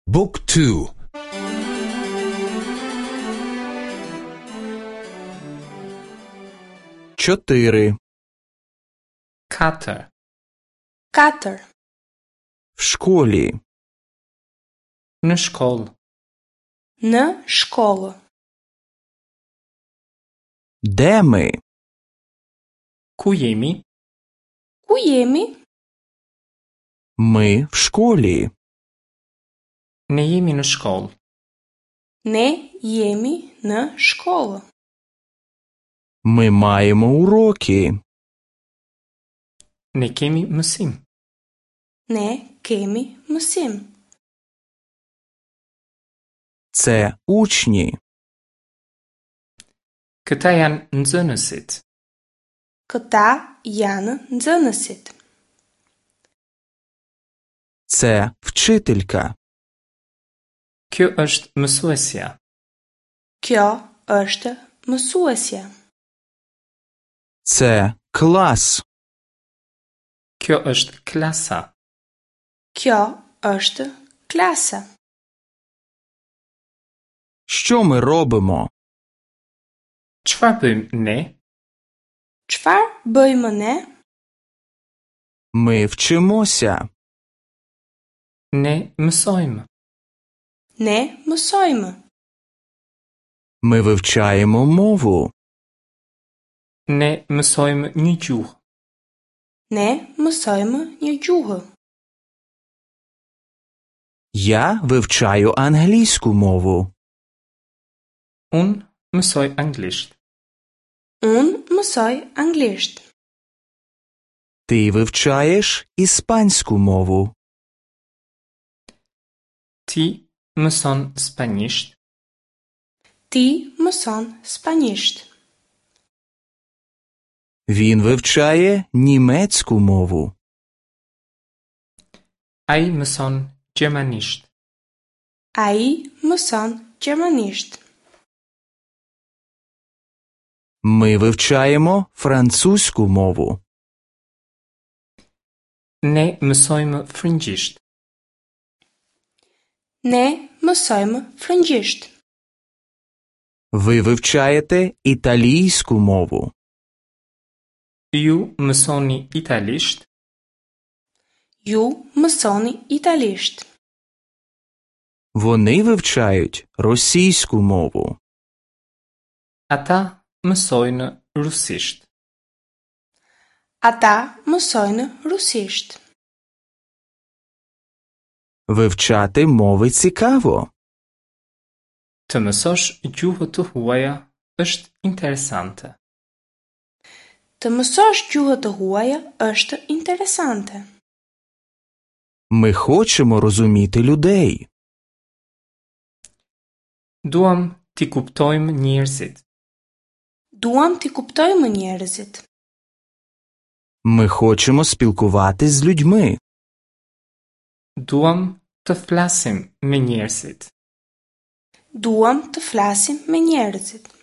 Book 2. 4. Katër. В школі. Në shkollë. Në shkollë. Де ми? Ku jemi? Ku jemi? Ми в школі. Ne jemi në shkollë. Ne jemi në shkollë. Ми маємо уроки. Ne kemi mësim. Ne kemi mësim. Це учні. Këta janë nxënësit. Këta janë nxënësit. Це вчителька. Kjo është mësuesja. Kjo është mësuesja. Це клас. Kjo është klasa. Kjo është klasa. Що ми робимо? Çfarë bëjmë ne? Çfarë bëjmë ne? Ми вчимося. Ne mësojmë. Ne mësojmë. Ми вивчаємо мову. Ne mësojmë një gjuhë. Ne mësojmë një gjuhë. Я вивчаю англійську мову. Unë mësoj anglisht. Unë mësoj anglisht. Ти вивчаєш іспанську мову. Ti mëson spanjisht. Ti mëson spanjisht. Він вивчає німецьку мову. Ai mëson gjermanisht. Ai mëson gjermanisht. Ми вивчаємо французьку мову. Ne mësojmë frëngjisht. Ne mësojmë frëngjisht. Ви вивчаєте італійську мову. Ju mësoni italisht. Ju mësoni italisht. Вони вивчають російську мову. Ata mësojnë rusisht. Ata mësojnë rusisht. Вивчати мови цікаво. Të mësosh gjuhët të huaja është interesante. Të mësosh gjuhët të huaja është interesante. Ми хочемо розуміти людей. Duam t'i kuptojmë njerëzit. Duam t'i kuptojmë njerëzit. Ми хочемо спілкуватись з людьми. Duam të flasim me njerëzit. Duam të flasim me njerëzit.